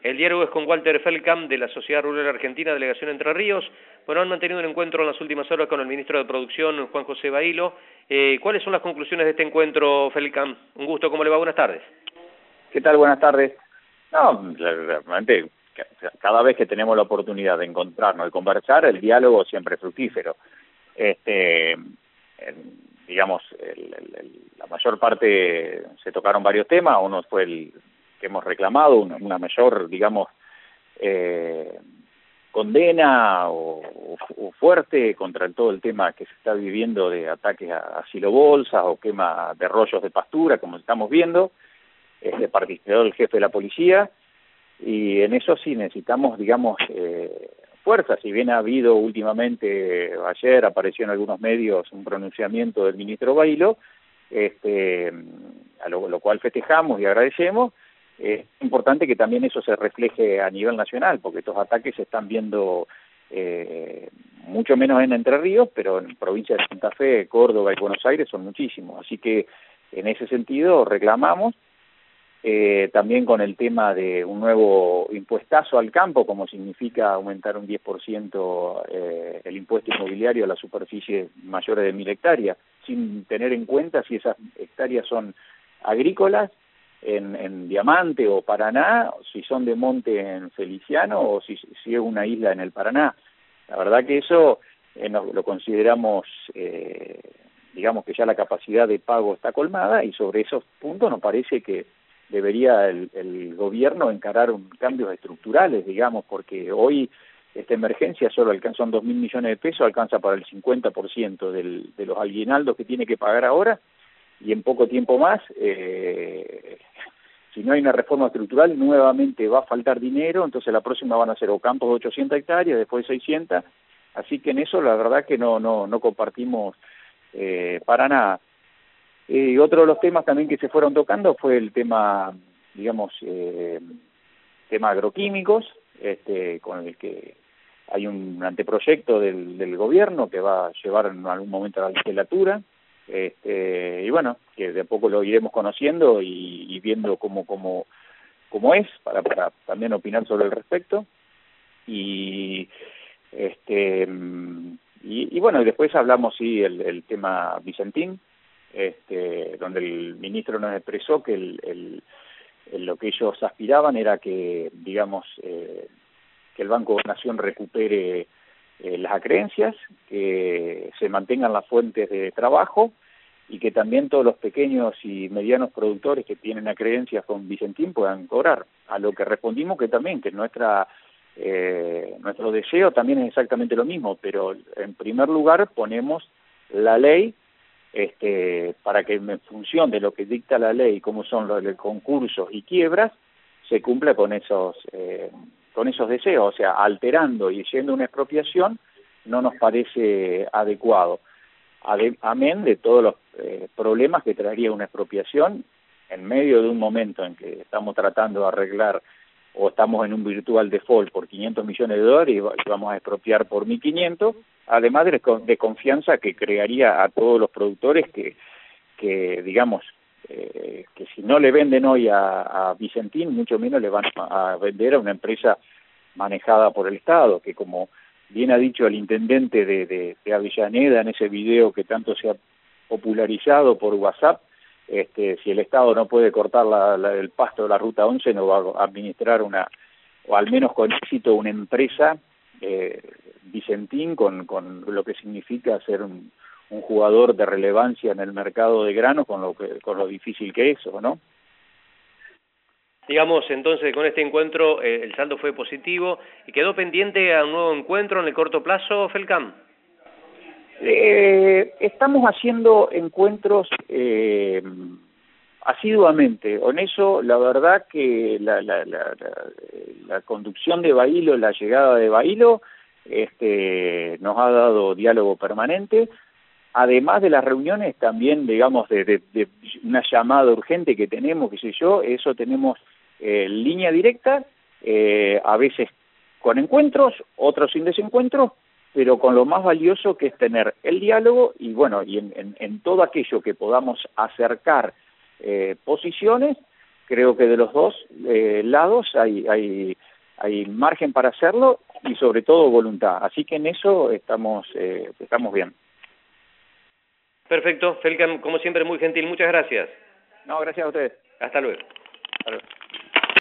El diálogo es con Walter Feldkamp de la Sociedad Rural Argentina, Delegación Entre Ríos. Bueno, han mantenido un encuentro en las últimas horas con el ministro de Producción, Juan José Bailo. ¿Cuáles son las conclusiones de este encuentro, Feldkamp? Un gusto, ¿cómo le va? Buenas tardes. ¿Qué tal? Buenas tardes. No, realmente, cada vez que tenemos la oportunidad de encontrarnos y conversar, el diálogo siempre es fructífero. Digamos, la mayor parte se tocaron varios temas. Uno fue el que hemos reclamado, una mayor, digamos, condena o fuerte contra todo el tema que se está viviendo de ataques a silobolsas o quema de rollos de pastura, como estamos viendo. Participó el jefe de la policía, y en eso sí necesitamos, digamos, fuerza. Si bien ha habido últimamente, ayer apareció en algunos medios un pronunciamiento del ministro Bailo, a lo cual festejamos y agradecemos. Es importante que también eso se refleje a nivel nacional, porque estos ataques se están viendo mucho menos en Entre Ríos, pero en provincias de Santa Fe, Córdoba y Buenos Aires son muchísimos. Así que en ese sentido reclamamos. También con el tema de un nuevo impuestazo al campo, como significa aumentar un 10% el impuesto inmobiliario a las superficies mayores de 1.000 hectáreas, sin tener en cuenta si esas hectáreas son agrícolas en Diamante o Paraná, si son de monte en Feliciano o si es una isla en el Paraná. La verdad que eso lo consideramos, digamos que ya la capacidad de pago está colmada, y sobre esos puntos nos parece que debería el gobierno encarar cambios estructurales, digamos, porque hoy esta emergencia solo son 2.000 millones de pesos, alcanza para el 50% de los aguinaldos que tiene que pagar ahora, y en poco tiempo más, si no hay una reforma estructural, nuevamente va a faltar dinero. Entonces la próxima van a ser o campos de 800 hectáreas, después 600, así que en eso la verdad que no compartimos para nada. Y otro de los temas también que se fueron tocando fue el tema, digamos, tema agroquímicos, con el que hay un anteproyecto del gobierno que va a llevar en algún momento a la legislatura, y bueno, que de a poco lo iremos conociendo y viendo cómo es, para también opinar sobre el respecto. Y bueno, y después hablamos, sí, el tema Vicentín, donde el ministro nos expresó que lo que ellos aspiraban era que, digamos, que el Banco de Nación recupere las acreencias, que se mantengan las fuentes de trabajo, y que también todos los pequeños y medianos productores que tienen acreencias con Vicentín puedan cobrar. A lo que respondimos que también, que nuestro deseo también es exactamente lo mismo, pero en primer lugar ponemos la ley para que en función de lo que dicta la ley, como son los concursos y quiebras, se cumpla con esos deseos. O sea, alterando y yendo a una expropiación no nos parece adecuado. Amén de todos los problemas que traería una expropiación en medio de un momento en que estamos tratando de arreglar, o estamos en un virtual default por 500 millones de dólares y vamos a expropiar por 1.500, además de confianza que crearía a todos los productores que digamos, que si no le venden hoy a Vicentín, mucho menos le van a vender a una empresa manejada por el Estado, que como bien ha dicho el intendente de Avellaneda en ese video que tanto se ha popularizado por WhatsApp, si el Estado no puede cortar el pasto de la Ruta 11, no va a administrar o al menos con éxito, una empresa, Vicentín, con lo que significa ser un jugador de relevancia en el mercado de granos, con lo difícil que es eso, ¿no? Digamos, entonces, con este encuentro el saldo fue positivo y quedó pendiente a un nuevo encuentro en el corto plazo, Feldkamp. Estamos haciendo encuentros asiduamente. En eso, la verdad que la conducción de Bailo, la llegada de Bailo, nos ha dado diálogo permanente. Además de las reuniones, también, digamos, de una llamada urgente que tenemos, qué sé yo, eso tenemos línea directa, a veces con encuentros, otros sin desencuentros, pero con lo más valioso que es tener el diálogo y, bueno, y en todo aquello que podamos acercar posiciones, creo que de los dos lados hay margen para hacerlo y sobre todo voluntad. Así que en eso estamos bien. Perfecto, Felicam, como siempre muy gentil, muchas gracias. No, gracias a ustedes. Hasta luego. Hasta luego.